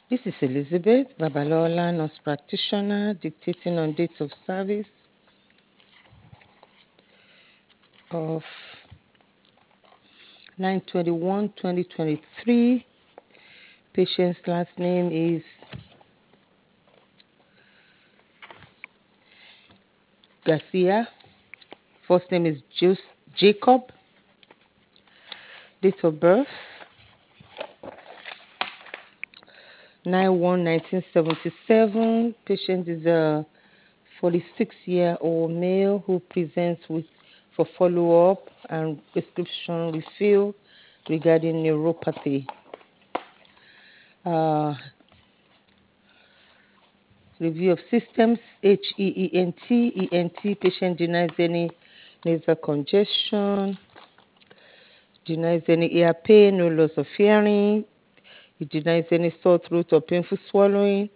This is Elizabeth Babalola, nurse practitioner, dictating on dates of service of 9/21/2023. Patient's last name is Garcia. First name is Jacob. Date of birth 9/1/1977. Patient is a 46-year-old male who presents for follow-up and prescription refill regarding neuropathy. Review of systems, HEENT. Patient denies any nasal congestion, denies any ear pain, no loss of hearing. He denies any sore throat or painful swallowing.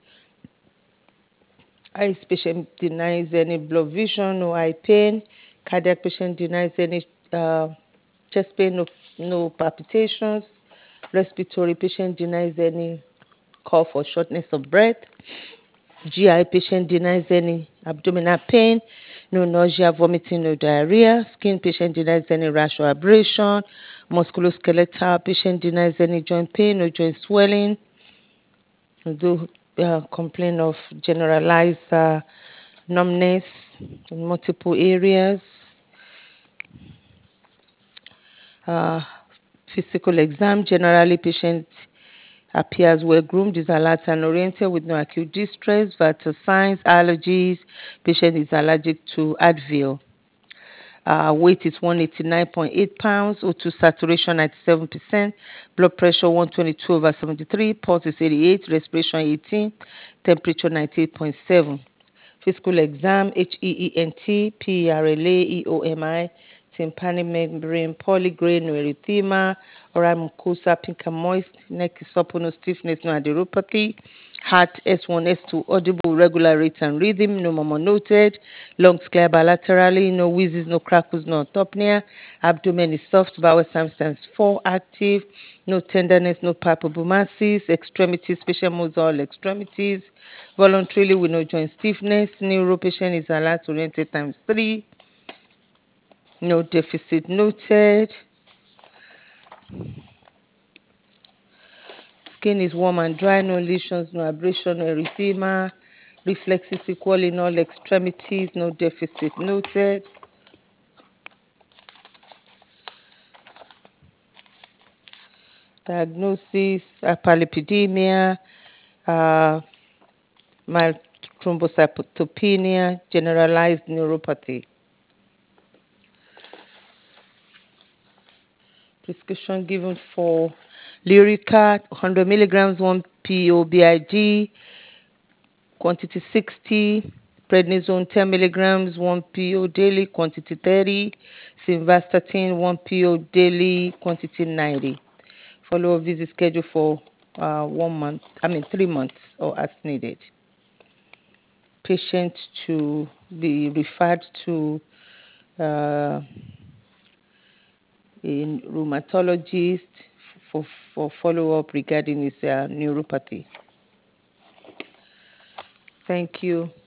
Eyes patient denies any blurred vision, no eye pain. Cardiac patient denies any chest pain, no palpitations. Respiratory patient denies any cough or shortness of breath. GI patient denies any abdominal pain, no nausea, vomiting, no diarrhea. Skin patient denies any rash or abrasion. Musculoskeletal patient denies any joint pain, no joint swelling. Do complain of generalized numbness in multiple areas. Physical exam, generally patient appears well groomed, is alert and oriented with no acute distress, vital signs, allergies. Patient is allergic to Advil. Weight is 189.8 pounds, O2 saturation 97%, blood pressure 122/73, pulse is 88, respiration 18, temperature 98.7. Physical exam, HEENT, PRLA, EOMI, tympanic membrane, polygrade, no erythema, oral mucosa, pink and moist, neck is supple, no stiffness, no adrenopathy, heart S1, S2, audible, regular rate and rhythm, no murmur noted, lungs clear bilaterally, no wheezes, no crackles, no orthopnea, abdomen is soft, bowel substance 4 active, no tenderness, no palpable masses, extremities, patient moves all extremities, voluntarily with no joint stiffness, neuro patient is alert oriented times 3, no deficit noted. Skin is warm and dry, no lesions, no abrasion, no erythema. Reflexes equal in all extremities, no deficit noted. Diagnosis, hyperlipidemia, mild thrombocytopenia, generalized neuropathy. Prescription given for Lyrica, 100 milligrams, 1 POBIG, quantity 60. Prednisone, 10 milligrams, 1 PO daily, quantity 30. Simvastatin, 1 PO daily, quantity 90. Follow-up visit scheduled for 3 months or as needed. Patient to be referred to a rheumatologist for follow-up regarding his neuropathy. Thank you.